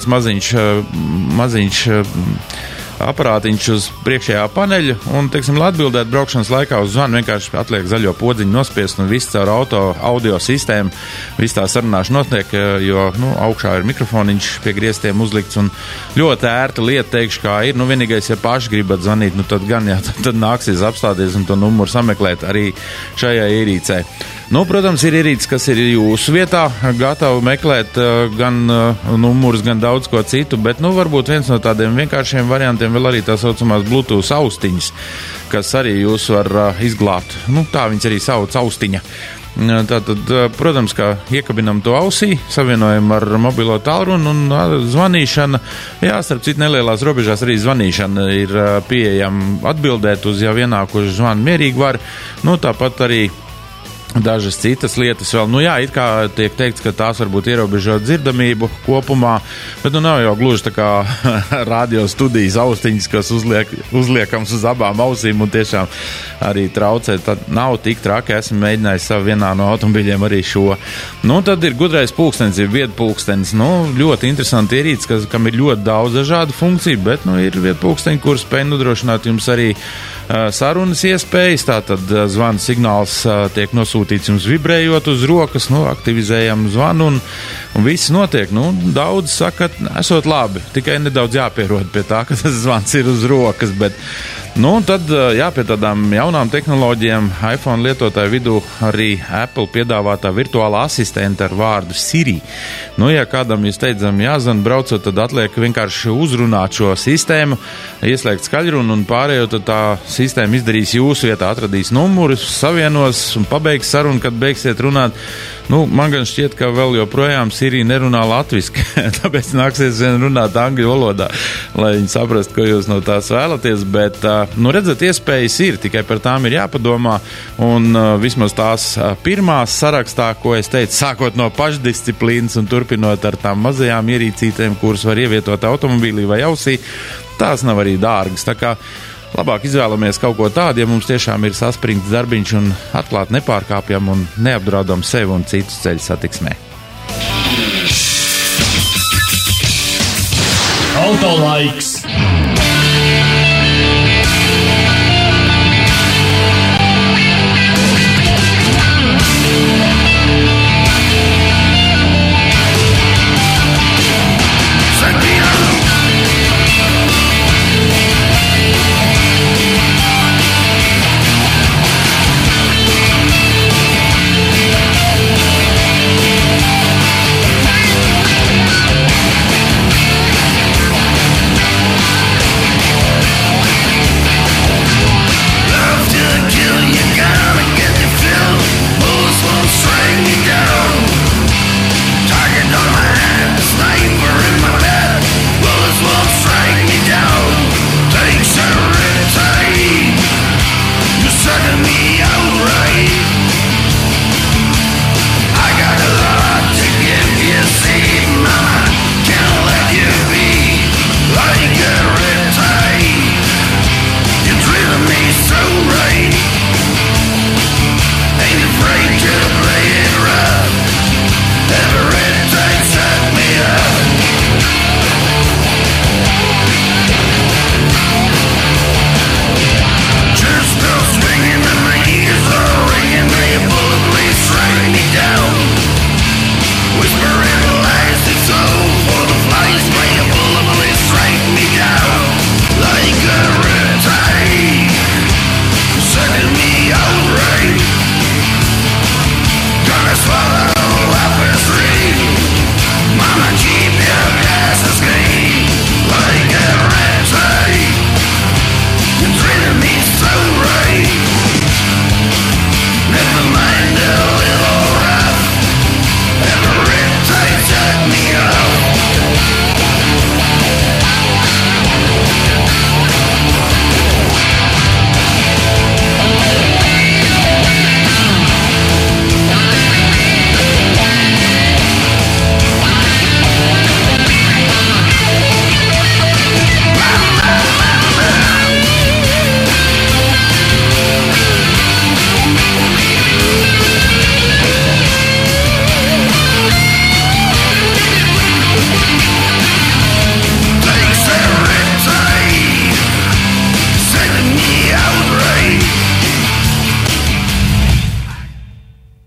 maziņš aparātiņš uz priekšējā paneļa, un, teiksim, lai atbildētu braukšanas laikā uz zvanu, vienkārši atliek zaļo podziņu nospiest, un viss caur audio sistēmu, viss tā sarunāšana notiek, jo, augšā ir mikrofoniņš pie griestiem uzlikts, un ļoti ērta lieta, teikšu, kā ir. Vienīgais, ja paši gribat zvanīt, tad gan, tad nāksies apstāties un to numuru sameklēt arī šajā ierīcē. Protams, ir ierīces, kas ir jūsu vietā, gatavi meklēt gan numurus, gan daudz ko citu, bet, varbūt viens no tādiem vienkāršiem variantiem vēl arī tā saucamās Bluetooth austiņas, kas arī jūs var izglābt. Tā viņas arī sauc austiņa. Tātad, protams, kā iekabinam to ausī, savienojam ar mobilo tālruni un zvanīšana. Jā, starp citu nelielās robežās arī zvanīšana ir pieejama atbildēt uz jau ienākušu zvanu mierīgi var. Tāpat arī dažas citas lietas vēl. It kā tiek teikts, ka tās varbūt ierobežot dzirdamību kopumā, bet nav jau gluži tā kā radio studijas austiņas, kas uzliekams uz abām ausīm un tiešām arī traucē. Tad nav tik traki, esmu mēģinājis savu vienā no automobīļiem arī šo. Tad ir gudrais pulkstenis, ir viedpulkstenis. Ļoti interesanti ierīces, kam ir ļoti daudz dažādu funkciju, bet ir viedpulksteņi, kur spēj nodrošināt jums arī sarunas iespējas, tātad zvana signāls tiek nosūtīts jums vibrējot uz rokas, aktivizējam zvanu un viss notiek. Daudz saka, esot labi, tikai nedaudz jāpierod pie tā, ka tas zvans ir uz rokas, bet tad pie tādām jaunām tehnoloģijām iPhone lietotāju vidū arī Apple piedāvātā virtuālā asistenta ar vārdu Siri. Ja kādam jūs steidzam jāzvan braucot, tad atliek vienkārši uzrunāt šo sistēmu, ieslēgt skaļrunu un pārējo, tad tā sistēma izdarīs jūsu vietā, atradīs numurus, savienos un pabeigs sarunu, kad beigsiet runāt. Man gan šķiet, ka vēl joprojām Siri nerunā latviski, tāpēc nāksies vien runāt angļu valodā, lai viņi saprast, ko jūs no tās vēlaties, bet, redzat, iespējas ir, tikai par tām ir jāpadomā, un vismaz tās pirmās sarakstā, ko es teicu, sākot no pašdisciplīnas un turpinot ar tām mazajām ierīcītēm, kuras var ievietot automobīlī vai ausī, tās nav arī dārgas, tā kā labāk izvēlamies kaut ko tādu, ja mums tiešām ir saspringts darbiņš un atklāt nepārkāpjam un neapdraudam sevi un citus ceļu satiksmē. Autolaiks!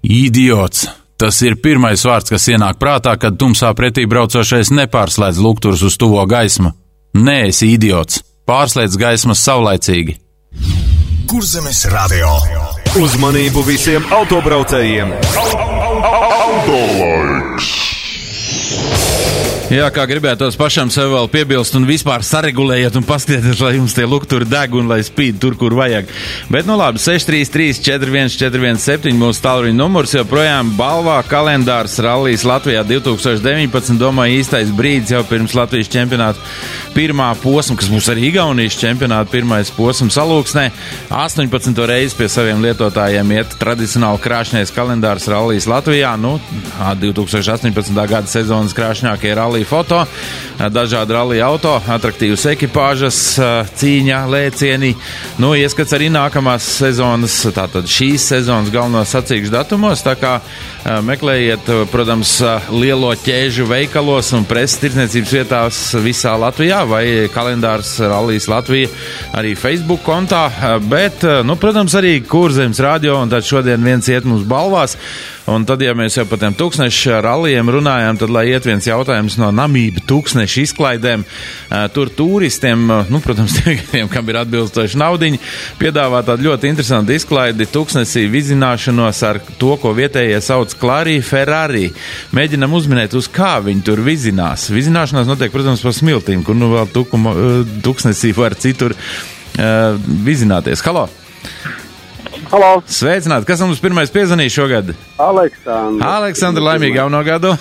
Idiots! Tas ir pirmais vārds, kas ienāk prātā, kad tumsā pretī braucošais nepārslēdz lukturus uz tuvo gaismu. Nē, esi idiots! Pārslēdz gaismas saulaicīgi! Kurzemes radio! Uzmanību visiem autobraucējiem! Autolaiks! Jā, kā gribētos pašam sev vēl piebilst un vispār saregulējiet un paskatieties, lai jums tie lukturi deg un lai spīd tur, kur vajag. Bet, nu labi, 633-417 mūsu tālruņa numurs joprojām balvā kalendārs rallijas Latvijā 2019. Domāju, īstais brīdis jau pirms Latvijas čempionāta pirmā posma, kas būs arī Igaunijas čempionāta pirmais posms Salūksnē. 18. reizi pie saviem lietotājiem iet tradicionāli krāšņais kalendārs rallijas Latvijā. Nu, 2018. gada sezonas krāšņākie rallija foto, dažādi rallija auto, atraktīvas ekipāžas, cīņa, lēcieni. Nu, ieskats arī nākamās sezonas, tātad šīs sezonas galvenos sacīkšu datumos, tā kā meklējiet, protams, lielo ķēžu veikalos un preses tirdzniecības vietās visā Latvijā vai kalendārs rallijas Latvija arī Facebook kontā, bet, nu, protams, arī Kurzemes radio, un tad šodien viens iet mums balvās. Un tad, ja mēs jau par tiem tūkstnešu rallijiem runājām, tad, lai iet viens jautājums no Namība tūkstnešu izklaidēm, tur turistiem, nu, protams, tiem, kam ir atbilstoši naudiņi, piedāvā tādu ļoti interesantu izklaidi tūkstnesī vizināšanos ar to, ko vietējie sauc Clari Ferrari. Mēģinam uzminēt, uz kā viņi tur vizinās. Vizināšanās notiek, protams, pa smiltīm, kur nu vēl tūkstnesī var citur vizināties. Halo! Halo! Sveicināti! Kas mums pirmais piezvanīja šogad? Aleksandra, laimīgi jauno gadu!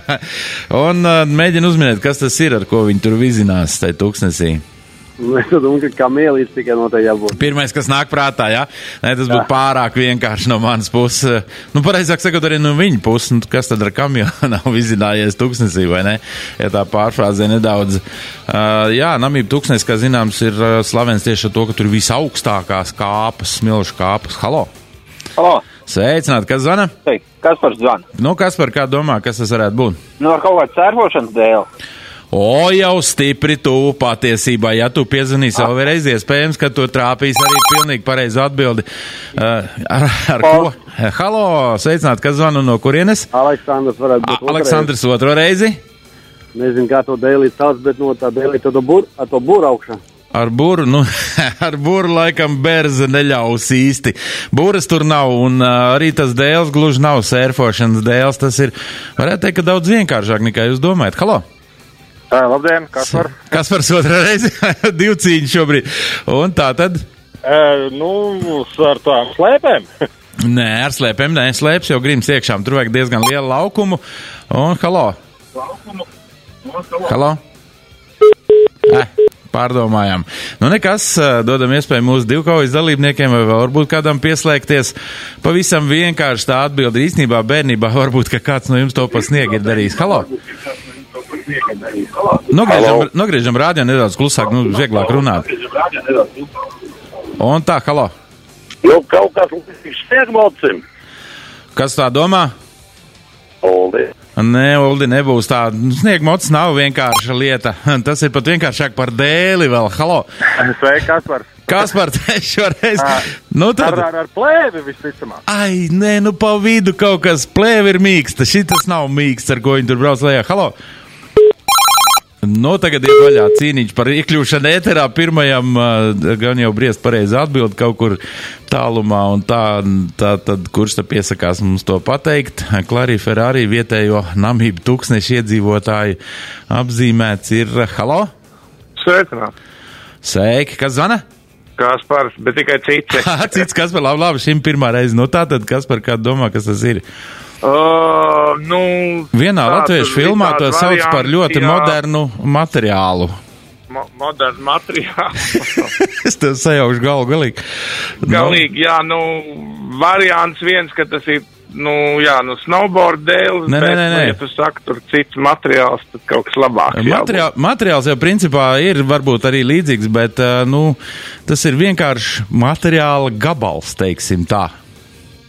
Un mēģina uzminēt, kas tas ir, ar ko viņi tur vizinās tai tūkstnesī. Es domāju, ka kamēlīts tikai noteikti jābūt. Pirmais, kas nāk prātā, jā? Nē, tas būtu pārāk vienkārši no manas puses. Nu, pareizāk sakot, arī no viņa puses. Nu, kas tad ar kamēlu nav vizinājies tūkstnesī, vai ne? Ja tā pārfrāzē nedaudz. Jā, Namība tūkstnes, kā zināms, ir slavens tieši ar to, ka tur ir visaugstākās kāpas, smilšu kāpas. Halo! Halo! Sveicināt, kas zvana? Kaspars zvana. Nu, Kaspar, kā domā, kas tas varētu būt? Nu, ar kaut kādu sērfošanas dēli. O, jau stipri tuvu patiesībā. Ja tu piezvanīsi vēl reiz, iespējams, ka tu trāpīs arī pilnīgi pareizu atbildi. Ar ko? Halo, sveicināt, kas zvana no kurienes? Aleksandrs varētu būt Aleksandrs otro reizi? Nezinu, kā to dēlīt sauc, bet no tā dēlīt to būru augšā. Ar būru, nu, ar būru laikam berza neļaus īsti. Būras tur nav, un arī tas dēls gluži nav sērfošanas dēls. Tas ir, varētu teikt, ka daudz vienkāršāk nekā jūs domājat. Halo! Labdien, Kaspar. Kaspars otrā reize, divu cīņu šobrīd. Un tā tad? Nu, ar tām slēpēm. Nē, ar slēpēm, nē, slēps jau grims iekšām. Tur vajag diezgan lielu laukumu. Un halo. Halo. Pārdomājām. Nu nekas, dodam iespēju mūsu divkaujas dalībniekiem vai varbūt kādam pieslēgties. Pavisam vienkārši tā atbildi īstenībā bērnībā varbūt, ka kāds no jums to pasnieg ir darījis. Halo. Nogriežam rādio nedaudz klusāk, nu, vieglāk runāt. Un tā, halo. Nu, kaut kas līdzīgs sniegmocim. Kas tā domā? Oldi. Nē, Oldi, nebūs tā. Sniegmocis nav vienkārša lieta. Tas ir pat vienkāršāk par dēli vēl. Halo. Sveiki, Kaspar. Kaspar, šoreiz. Nu, tad... Ar plēvi visticamāk. Ai, nē, nu pa vidu kaut kas. Plēvi ir mīksta. Šitas nav mīksts, ar ko viņi tur brauc lejā. Halo. Nu, tagad ir vaļā cīniņš par iekļūšanu ēterā. Pirmajam gan jau briest pareizi atbild kaut kur tālumā, un tā tad kurš te piesakās mums to pateikt? Clari Ferrari vietējo Namību tūkstnešu iedzīvotāju apzīmēts ir. Halo? Sveicināt. Sveiki, kas zvana? Kaspars, bet tikai cits. Cits Kaspar, labi, šim pirmā reize. Nu, tā tad Kaspar, kā domā, kas tas ir? Nu, vienā latviešu filmā to sauc par ļoti modernu materiālu. Modernu materiālu? Es tev sajaušu galīgi. Galīgi, jā, nu, variants viens, ka tas ir, nu, jā, nu, snowboard dēls, bet, ja tu saki, tur cits materiāls, tad kaut kas labāks. Materiāls jau principā ir varbūt arī līdzīgs, bet, nu, tas ir vienkārši materiāla gabals, teiksim tā.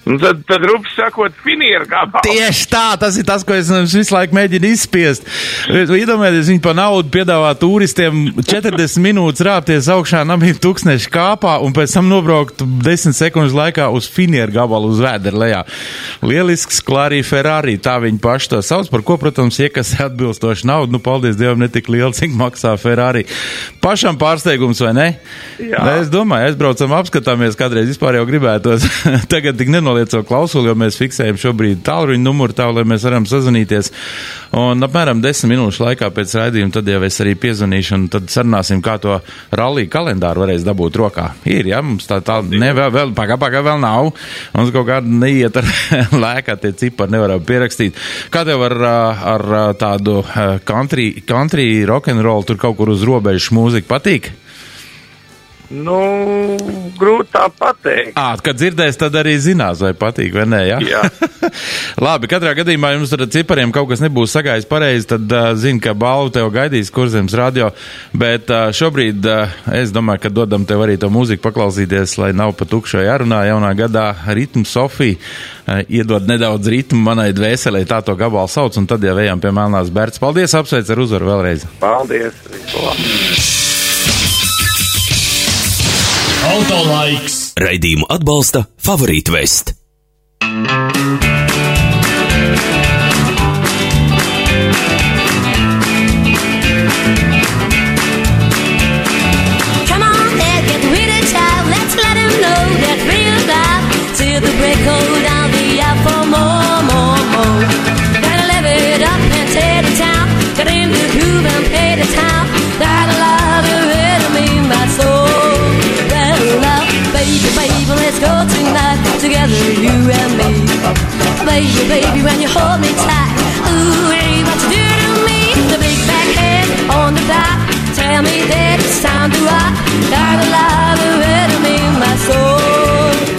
Un tad rupi sakot, finieru gabals. Tieši tā, tas ir tas, ko es visu laiku mēģinu izspiest. Iedomājieties, viņi pa naudu piedāvā turistiem 40 minūtes rāpties augšā Namību tūkstneša kāpā un pēc tam nobraukt 10 sekundžu laikā uz finieru gabalu uz vēdera lejā. Lielisks Klārī Ferrari, tā viņi paši to sauc, par ko, protams, iekasē atbilstoši naudu. Nu, paldies Dievam, ne tik liela, cik maksā Ferrari. Pašam pārsteigums, vai ne? Jā. Es domāju, aizbraucam, apskatāmies, kādreiz vispār jau gribētos. Tagad tik nenoliecot klausuli, jo mēs fiksējam šobrīd tālruņa numuru tā, lai mēs varam sazvanīties. Un apmēram 10 minūšu laikā pēc raidījuma tad jau es arī piezvanīšu un tad sarunāsim, kā to rallija kalendāru varēs dabūt rokā. Ir, ja? Mums tā vēl pagā vēl nav. Mums kaut kāda neiet ar lēkā, tie cipari nevaram pierakstīt. Kā tev ar tādu country rock'n'roll tur kaut kur uz robežas mūziku patīk? Nu, grūti tā pateikt. Kad dzirdēs, tad arī zinās, vai patīk, vai nē, ja? Jā. Labi, katrā gadījumā jums ar cipariem kaut kas nebūs sagājis pareizi, tad zini, ka balvu tev gaidīs Kurzemes radio, bet šobrīd es domāju, ka dodam tev arī to mūziku paklausīties, lai nav pa tukšo jārunā jaunā gadā. Ritmu Sofija iedod nedaudz ritmu manai dvēselē, tā to gabalu sauc, un tad jau ejam pie Melnās Bertas. Paldies, apsveic ar uzvaru vēlreiz. Paldies, visu labi. Autolaiks. Raidījumu atbalsta Favorit-Vest. Come on, let's get with it, child. Let's let him know that real life till the break goes down the out for more. Gotta live it up and tear the town. Get in the groove and pay the town. Gotta love the rhythm in my soul. Baby, let's go tonight, together you and me. Baby, when you hold me tight, ooh, hey, what you do to me? The big back head on the dock, tell me that it's time to rock. Gotta love the rhythm in my soul.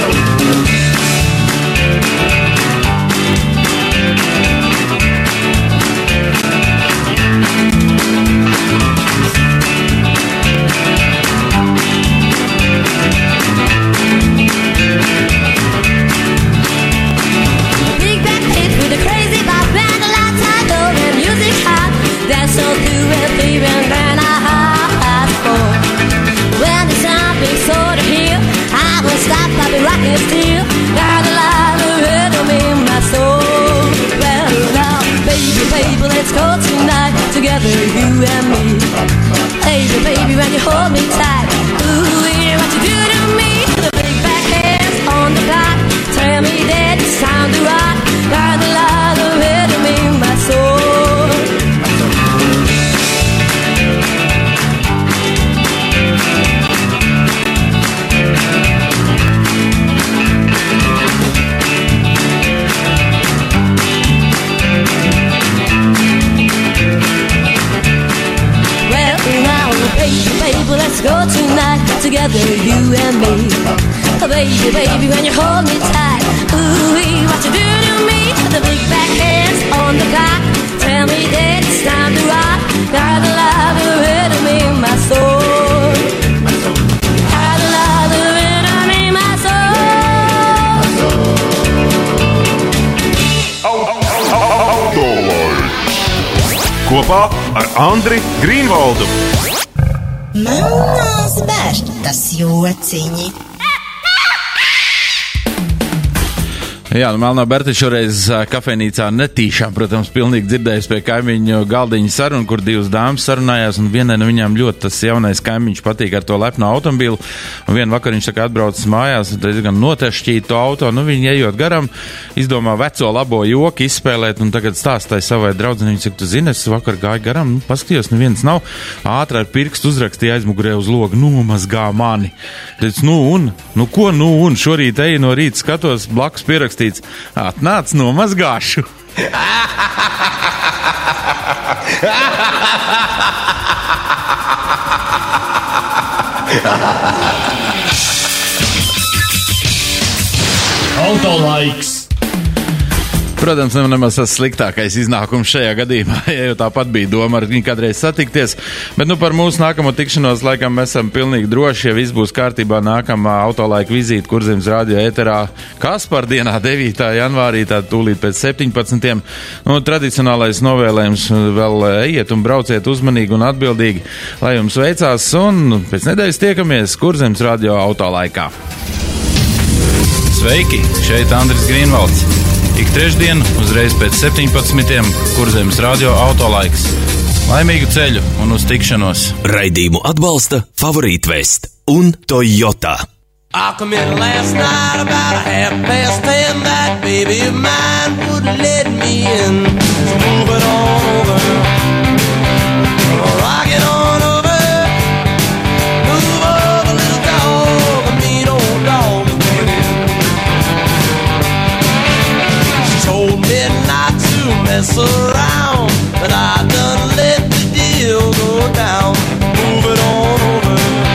So through it, baby, and I ask for. When the sound is sort of here, I won't stop, I'll be rocking it still. Got a lot of rhythm in my soul. Well, now, baby, let's go tonight, together, you and me. Baby, when you hold me tight, ooh, yeah, what you do to me? The big back hands on the clock, tell me that it's time to rock. Got a lot of rhythm in my soul. Let's go tonight, together, you and me. Baby, when you hold me tight, ooh, what you do to me? The big back hands on the clock, tell me that it's time to rock. Got a lot of rhythm in my soul. Got a lot of rhythm in my soul. Kopā ar Andri Grīnvaldu. Melnās Bertas jociņi. Jā, Melnā Berta šoreiz kafejnīcā netīšām, protams, pilnīgi dzirdējusi pie kaimiņu galdiņa sarunu, kur divas dāmas sarunājās, un vienai no viņām ļoti tas jaunais kaimiņš patīk ar to lepnu automobīlu, un vienu vakar viņš tā kā atbraucis mājās, un diezgan notešķīja to auto, nu viņi ejot garam, izdomā veco labo joku izspēlēt, un tagad stāstāja savai draudzenei, cik tu zini, es vakar gāju garam, nu, paskatījos, neviens nav, ātri ar pirkstu uzrakstīja aizmugurē uz logu, nomazgā mani. Teic, un šorīt eju no rīta skatos, blakus pierakstīts, atnāc, nomazgāšu. Autolaiks. Protams, nemaz tas sliktākais iznākums šajā gadījumā, ja jau tāpat bija doma ar viņu kādreiz satikties. Bet par mūsu nākamo tikšanos laikam mēs esam pilnīgi droši, ja viss būs kārtībā nākamā autolaika vizīte Kurzemes radio ēterā Kaspardienā 9. janvārī, tā tūlīt pēc 17. Tradicionālais novēlējums vēl ejiet un brauciet uzmanīgi un atbildīgi, lai jums veicās, un pēc nedēļas tiekamies Kurzemes radio autolaikā. Sveiki, šeit Andris Grīnvalds. Ik trešdien, uzreiz pēc 17. Kurzemes radio autolaiks. Laimīgu ceļu un uz tikšanos. Raidījumu atbalsta Favorīt Vest un Toyota. I come in last night about 10:30. That baby of mine wouldn't let me in. So move it on over. Rock it on over. Move over, little dog. A mean old dog. Not to mess around, but I done let the deal go down. Move it on over,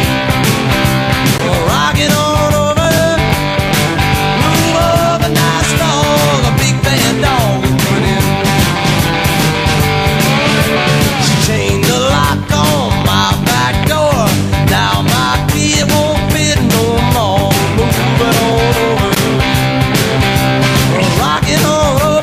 rock it on over. Move over, nice dog, a big bad dog is coming in. She changed the lock on my back door. Now my key won't fit no more. Move it on over, rock it on over.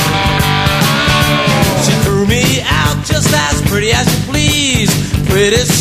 Pretty as you please, pretty